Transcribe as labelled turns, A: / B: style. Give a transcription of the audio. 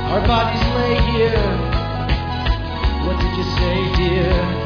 A: Our bodies lay here. What did you say, dear?